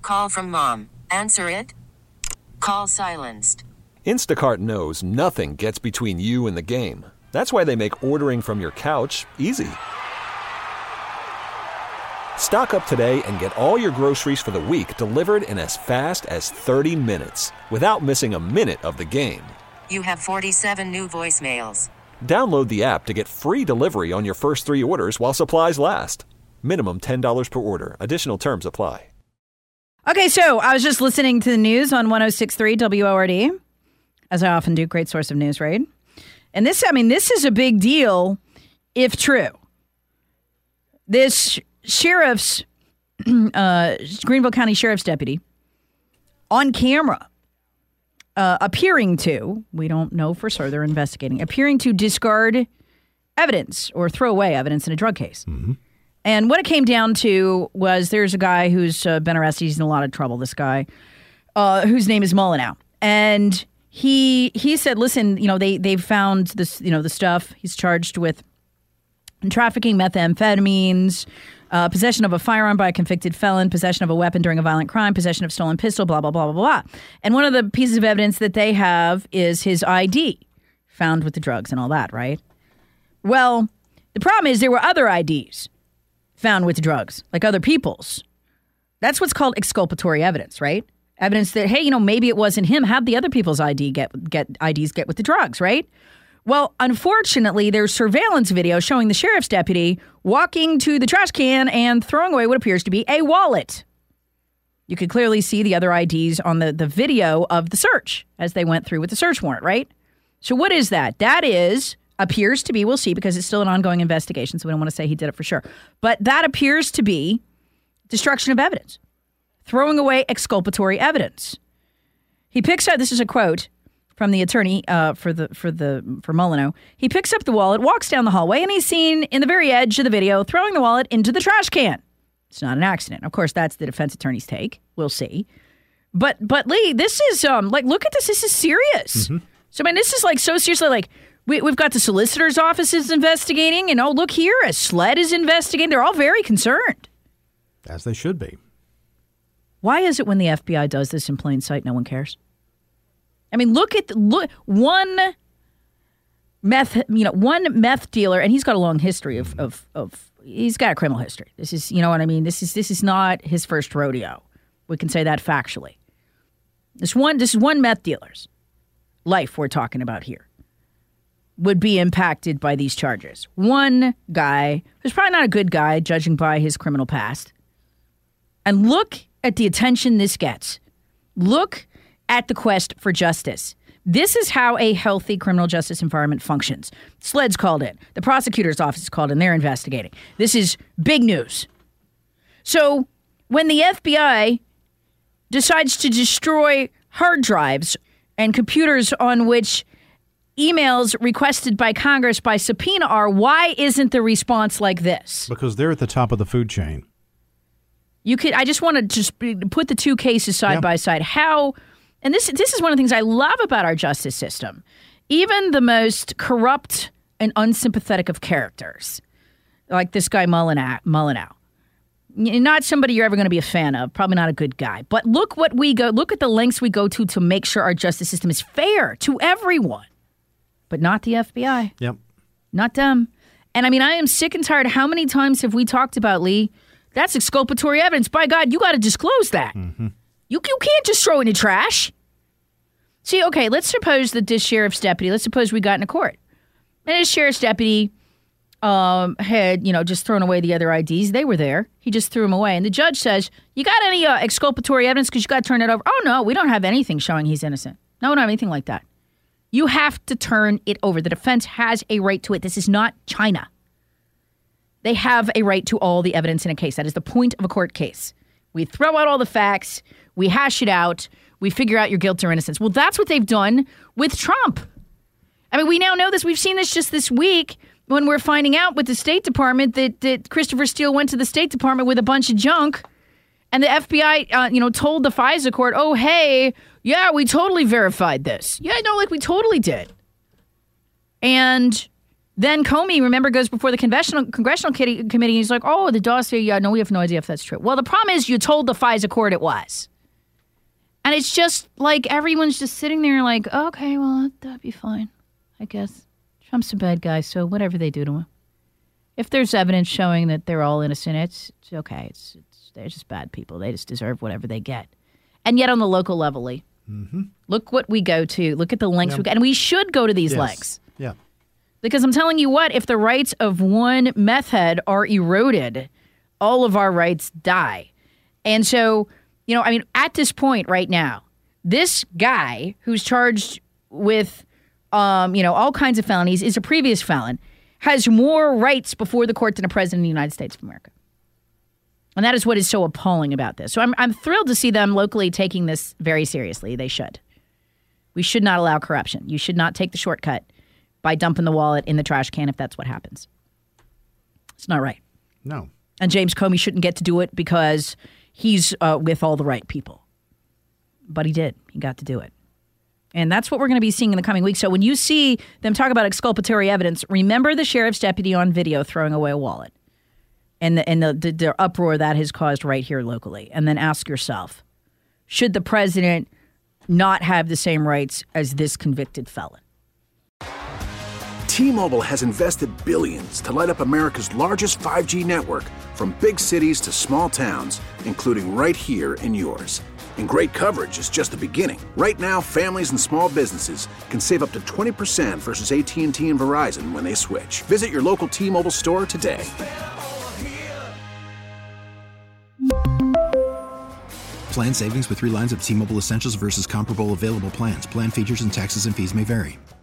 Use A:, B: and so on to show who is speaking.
A: Call from mom. Answer it. Call silenced.
B: Instacart knows nothing gets between you and the game. That's why they make ordering from your couch easy. Stock up today and get all your groceries for the week delivered in as fast as 30 minutes without missing a minute of the game.
A: You have 47 new voicemails.
B: Download the app to get free delivery on your first 3 orders while supplies last. Minimum $10 per order. Additional terms apply.
C: Okay, so I was just listening to the news on 106.3 WORD, as I often do. Great source of news, right? And this is a big deal if true. This sheriff's, Greenville County Sheriff's deputy, on camera, appearing to, we don't know for sure, they're investigating, appearing to discard evidence or throw away evidence in a drug case. Mm-hmm. And what it came down to was there's a guy who's been arrested. He's in a lot of trouble, this guy, whose name is Molyneux. And he said, listen, they've found this, the stuff. He's charged with trafficking methamphetamines, possession of a firearm by a convicted felon, possession of a weapon during a violent crime, possession of stolen pistol, blah, blah, blah, blah, blah. And one of the pieces of evidence that they have is his ID found with the drugs and all that, right? Well, the problem is there were other IDs found with drugs, like other people's. That's what's called exculpatory evidence, right? Evidence that, hey, maybe it wasn't him. How'd the other people's IDs get with the drugs, right? Well, unfortunately, there's surveillance video showing the sheriff's deputy walking to the trash can and throwing away what appears to be a wallet. You could clearly see the other IDs on the video of the search as they went through with the search warrant, right? So what is that? That appears to be, we'll see because it's still an ongoing investigation, so we don't want to say he did it for sure. But that appears to be destruction of evidence, throwing away exculpatory evidence. He picks up, this is a quote from the attorney for Molyneux. He picks up the wallet, walks down the hallway, and he's seen in the very edge of the video throwing the wallet into the trash can. It's not an accident. Of course, that's the defense attorney's take. We'll see. But Lee, this is look at this. This is serious. Mm-hmm. So this is so seriously. We've got the solicitor's office is investigating, and look here, a SLED is investigating. They're all very concerned,
D: as they should be.
C: Why is it when the FBI does this in plain sight, no one cares? Look one meth dealer, and he's got a long history of he's got a criminal history. This is, This is not his first rodeo. We can say that factually. This is one meth dealer's life we're talking about here would be impacted by these charges. One guy who's probably not a good guy, judging by his criminal past. And look at the attention this gets. Look at the quest for justice. This is how a healthy criminal justice environment functions. SLED's called in. The prosecutor's office is called in. They're investigating. This is big news. So when the FBI decides to destroy hard drives and computers on which emails requested by Congress by subpoena are, why isn't the response like this?
D: Because they're at the top of the food chain.
C: I just want to just put the two cases side by side. How, and this is one of the things I love about our justice system. Even the most corrupt and unsympathetic of characters, like this guy Molyneux, not somebody you're ever going to be a fan of, probably not a good guy. But look at the lengths we go to make sure our justice system is fair to everyone. But not the FBI.
D: Yep.
C: Not them. And I am sick and tired. How many times have we talked about, Lee, that's exculpatory evidence. By God, you got to disclose that. Mm-hmm. You can't just throw it in the trash. See, okay, let's suppose that this sheriff's deputy, let's suppose we got into court. And this sheriff's deputy had, just thrown away the other IDs. They were there. He just threw them away. And the judge says, you got any exculpatory evidence because you got to turn it over? Oh, no, we don't have anything showing he's innocent. No, we don't have anything like that. You have to turn it over. The defense has a right to it. This is not China. They have a right to all the evidence in a case. That is the point of a court case. We throw out all the facts. We hash it out. We figure out your guilt or innocence. Well, that's what they've done with Trump. We now know this. We've seen this just this week when we're finding out with the State Department that Christopher Steele went to the State Department with a bunch of junk. And the FBI, told the FISA court, oh, hey, yeah, we totally verified this. Yeah, no, we totally did. And Then Comey, remember, goes before the congressional committee, and he's like, oh, the dossier, yeah, no, we have no idea if that's true. Well, the problem is you told the FISA court it was. And it's just like everyone's just sitting there like, okay, well, that'd be fine, I guess. Trump's a bad guy, so whatever they do to him. If there's evidence showing that they're all innocent, it's okay. They're just bad people. They just deserve whatever they get. And yet on the local level, Lee, look what we go to. Look at the lengths we go. And we should go to these lengths.
D: Yeah.
C: Because I'm telling you what, if the rights of one meth head are eroded, all of our rights die. And so, at this point right now, this guy who's charged with, all kinds of felonies, is a previous felon, has more rights before the court than a president of the United States of America. And that is what is so appalling about this. So I'm thrilled to see them locally taking this very seriously. They should. We should not allow corruption. You should not take the shortcut by dumping the wallet in the trash can if that's what happens. It's not right.
D: No.
C: And James Comey shouldn't get to do it because he's with all the right people. But he did. He got to do it. And that's what we're going to be seeing in the coming weeks. So when you see them talk about exculpatory evidence, remember the sheriff's deputy on video throwing away a wallet and the uproar that has caused right here locally. And then ask yourself, should the president not have the same rights as this convicted felon?
E: T-Mobile has invested billions to light up America's largest 5G network, from big cities to small towns, including right here in yours. And great coverage is just the beginning. Right now, families and small businesses can save up to 20% versus AT&T and Verizon when they switch. Visit your local T-Mobile store today.
F: Plan savings with 3 lines of T-Mobile Essentials versus comparable available plans. Plan features and taxes and fees may vary.